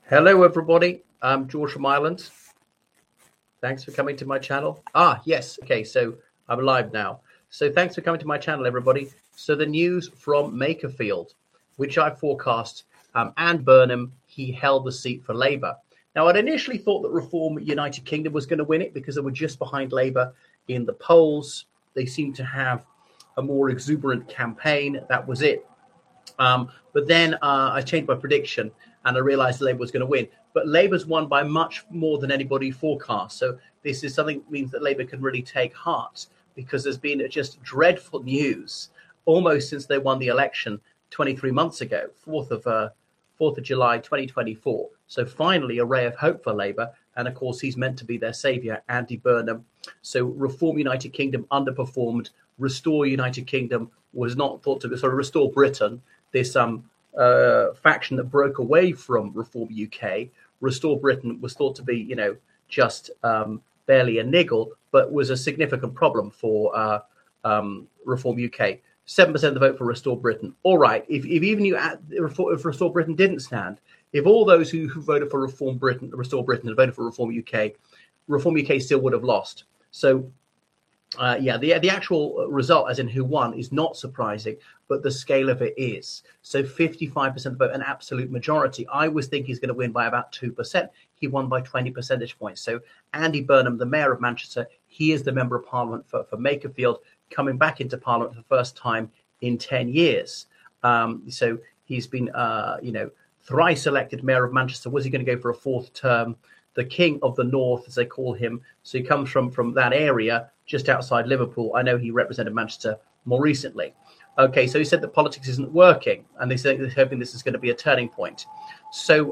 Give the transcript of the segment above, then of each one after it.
Hello, everybody. I'm George from Ireland. Thanks for coming to my channel. Yes. Okay, so I'm live now. So thanks for coming to my channel, everybody. So the news from Makerfield, which I forecast, Anne Burnham, he held the seat for Labour. Now, I'd initially thought that Reform United Kingdom was going to win it because they were just behind Labour in the polls. They seemed to have a more exuberant campaign. That was it. But then I changed my prediction and I realized Labour was going to win. But Labour's won by much more than anybody forecast. So this is something that means that Labour can really take heart, because there's been just dreadful news almost since they won the election 23 months ago, 4th of July 2024. So finally a ray of hope for Labour. And of course, he's meant to be their saviour, Andy Burnham. So Reform United Kingdom underperformed. Restore United Kingdom was not thought to be, sort of Restore Britain, this faction that broke away from Reform UK. Restore Britain was thought to be, just barely a niggle, but was a significant problem for Reform UK. 7% of the vote for Restore Britain. All right, if even if Restore Britain didn't stand, if all those who voted for Restore Britain had voted for Reform UK still would have lost. So the actual result, as in who won, is not surprising, but the scale of it is. So 55% of the vote, an absolute majority. I was thinking he's going to win by about 2%. He won by 20 percentage points. So Andy Burnham, the Mayor of Manchester, he is the Member of Parliament for Makerfield, coming back into Parliament for the first time in 10 years. So he's been, thrice elected Mayor of Manchester. Was he going to go for a fourth term? The King of the North, as they call him. So he comes from that area, just outside Liverpool. I know he represented Manchester more recently. Okay, so he said that politics isn't working, and they're hoping this is going to be a turning point. So,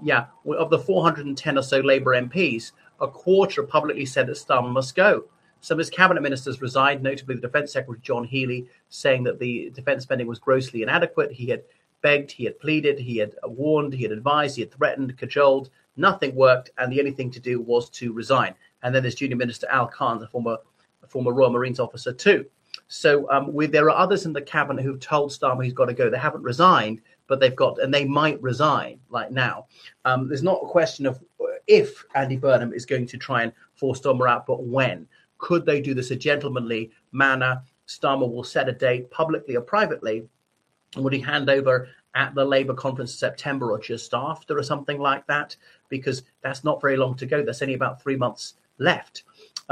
of the 410 or so Labour MPs, a quarter publicly said that Starmer must go. Some of his cabinet ministers resigned, notably the Defence Secretary John Healey, saying that the defence spending was grossly inadequate. He had begged, he had pleaded, he had warned, he had advised, he had threatened, cajoled. Nothing worked, and the only thing to do was to resign. And then there's Junior Minister Al Khan, a former Royal Marines officer too. So there are others in the cabinet who've told Starmer he's got to go. They haven't resigned, but they might resign like now. There's not a question of if Andy Burnham is going to try and force Starmer out, but when. Could they do this in a gentlemanly manner? Starmer will set a date publicly or privately. Would he hand over at the Labour conference in September or just after or something like that? Because that's not very long to go. There's only about 3 months left.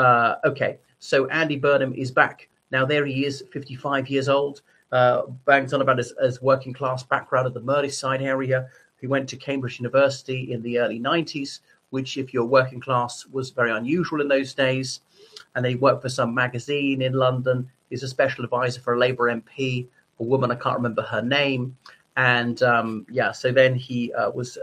Okay, so Andy Burnham is back. Now there he is, 55 years old, bangs on about his working class background at the Merseyside area. He went to Cambridge University in the early 90s, which if you're working class was very unusual in those days. And then he worked for some magazine in London. He's a special advisor for a Labour MP, a woman, I can't remember her name. And so then he was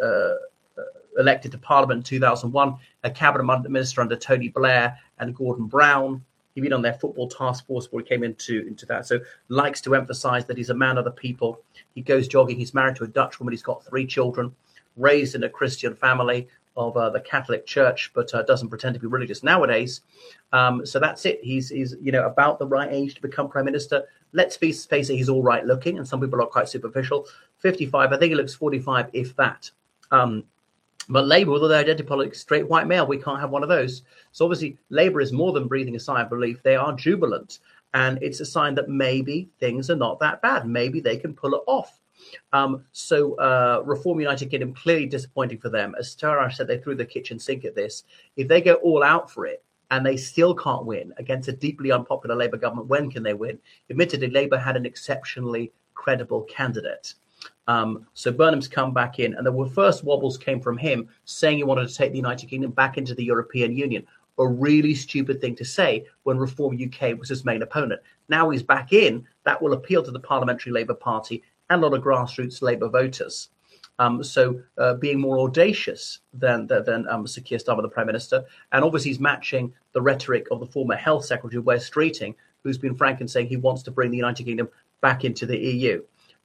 elected to Parliament in 2001, a cabinet minister under Tony Blair and Gordon Brown. He'd been on their football task force before he came into that. So likes to emphasise that he's a man of the people. He goes jogging. He's married to a Dutch woman. He's got 3 children, raised in a Christian family of the Catholic Church, but doesn't pretend to be religious nowadays. So that's it. He's about the right age to become Prime Minister. Let's face it, he's all right looking, and some people are quite superficial. 55, I think he looks 45, if that. But Labour, although they identify politics, straight white male, we can't have one of those. So obviously Labour is more than breathing a sigh of relief. They are jubilant. And it's a sign that maybe things are not that bad. Maybe they can pull it off. Reform United Kingdom, clearly disappointing for them. As Tara said, they threw the kitchen sink at this. If they go all out for it and they still can't win against a deeply unpopular Labour government, when can they win? Admittedly, Labour had an exceptionally credible candidate. So Burnham's come back in, and the first wobbles came from him saying he wanted to take the United Kingdom back into the European Union. A really stupid thing to say when Reform UK was his main opponent. Now he's back in. That will appeal to the Parliamentary Labour Party and a lot of grassroots Labour voters. Being more audacious than Sir Keir Starmer, the Prime Minister. And obviously he's matching the rhetoric of the former Health Secretary, Wes Streeting, who's been frank in saying he wants to bring the United Kingdom back into the EU.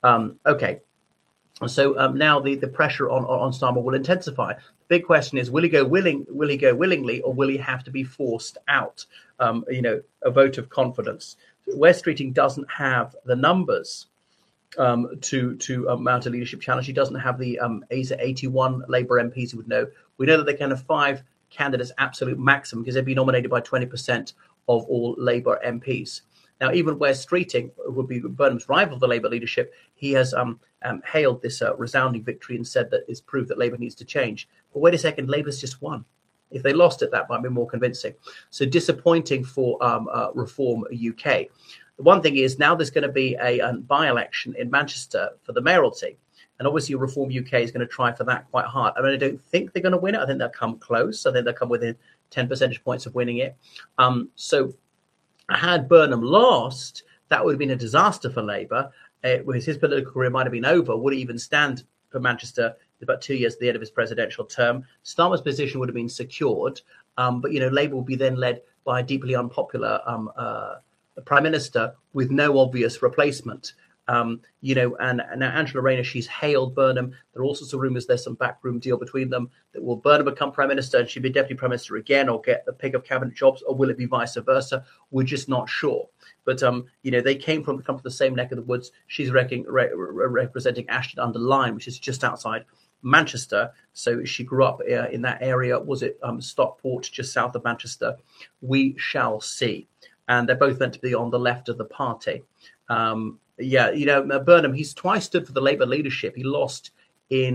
So now the pressure on Starmer will intensify. The big question is, will he go willingly, or will he have to be forced out? A vote of confidence. Wes Streeting doesn't have the numbers to mount a leadership challenge. He doesn't have the 81 Labour MPs who would know. We know that they can have 5 candidates absolute maximum because they'd be nominated by 20% of all Labour MPs. Now, even Wes Streeting, who would be Burnham's rival for the Labour leadership, he has hailed this resounding victory and said that it's proof that Labour needs to change. But wait a second, Labour's just won. If they lost it, that might be more convincing. So disappointing for Reform UK. The one thing is now there's going to be a by-election in Manchester for the mayoralty. And obviously Reform UK is going to try for that quite hard. I mean, I don't think they're going to win it. I think they'll come close. I think they'll come within 10 percentage points of winning it. So had Burnham lost, that would have been a disaster for Labour. His political career might have been over. Would he even stand for Manchester about 2 years at the end of his presidential term? Starmer's position would have been secured. But, Labour would be then led by a deeply unpopular Prime Minister with no obvious replacement. And now Angela Rayner, she's hailed Burnham. There are all sorts of rumours there's some backroom deal between them. That will Burnham become Prime Minister and she'll be Deputy Prime Minister again or get the pick of cabinet jobs, or will it be vice versa? We're just not sure. But, they come from the same neck of the woods. She's representing Ashton-under-Lyne, which is just outside Manchester. So she grew up in that area. Was it Stockport, just south of Manchester? We shall see. And they're both meant to be on the left of the party. Burnham, he's twice stood for the Labour leadership. He lost in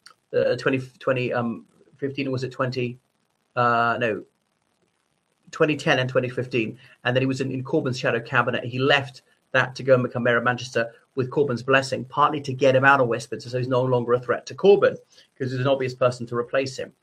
2015, or was it 2010 and 2015. And then he was in Corbyn's shadow cabinet. He left that to go and become mayor of Manchester with Corbyn's blessing, partly to get him out of Westminster so he's no longer a threat to Corbyn, because there's an obvious person to replace him.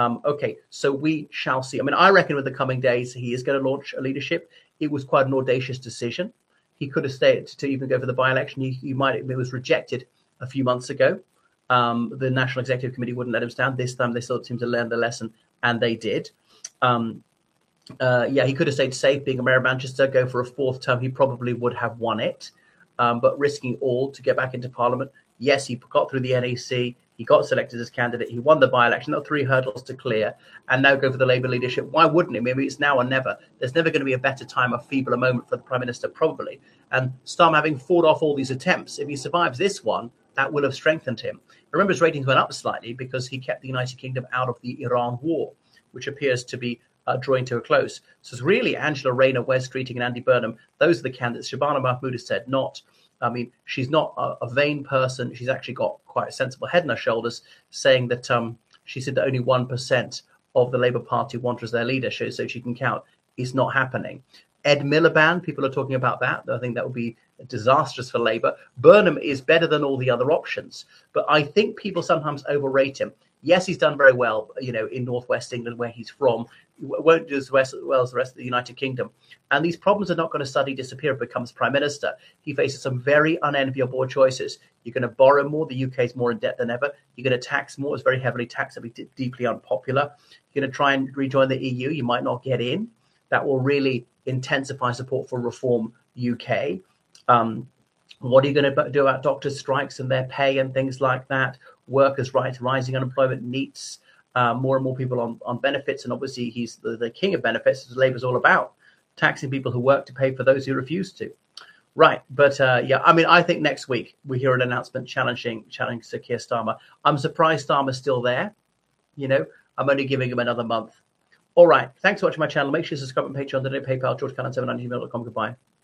So we shall see. I mean, I reckon with the coming days, he is going to launch a leadership. It was quite an audacious decision. He could have stayed to even go for the by-election. It was rejected a few months ago. The National Executive Committee wouldn't let him stand. This time they still seemed to learn the lesson, and they did. He could have stayed safe being a mayor of Manchester, go for a 4th term. He probably would have won it, but risking all to get back into Parliament. Yes, he got through the NEC. He got selected as candidate. He won the by-election. There were 3 hurdles to clear, and now go for the Labour leadership. Why wouldn't he? Maybe it's now or never. There's never going to be a better time, a feebler moment for the Prime Minister, probably. And Starmer, having fought off all these attempts, if he survives this one, that will have strengthened him. Remember, his ratings went up slightly because he kept the United Kingdom out of the Iran war, which appears to be drawing to a close. So it's really Angela Rayner, Wes Streeting, and Andy Burnham. Those are the candidates. Shabana Mahmood has said not. I mean, she's not a vain person. She's actually got quite a sensible head on her shoulders, saying that she said that only 1% of the Labour Party want her as their leader, so she can count. Is not happening. Ed Miliband, people are talking about that. I think that would be disastrous for Labour. Burnham is better than all the other options, but I think people sometimes overrate him. Yes, he's done very well, in northwest England where he's from. He won't do as well as the rest of the United Kingdom. And these problems are not going to suddenly disappear if he becomes Prime Minister. He faces some very unenviable choices. You're going to borrow more. The UK is more in debt than ever. You're going to tax more. It's very heavily taxed. It'll be deeply unpopular. You're going to try and rejoin the EU. You might not get in. That will really intensify support for Reform UK. What are you going to do about doctors' strikes and their pay and things like that? Workers' rights, rising unemployment, NEETs, more and more people on benefits. And obviously he's the king of benefits, as Labour's all about, taxing people who work to pay for those who refuse to. Right. But I think next week we hear an announcement challenging Sir Keir Starmer. I'm surprised Starmer's still there. I'm only giving him another month. All right. Thanks for watching my channel. Make sure you subscribe on Patreon, donate PayPal, georgecannon7@gmail.com. Goodbye.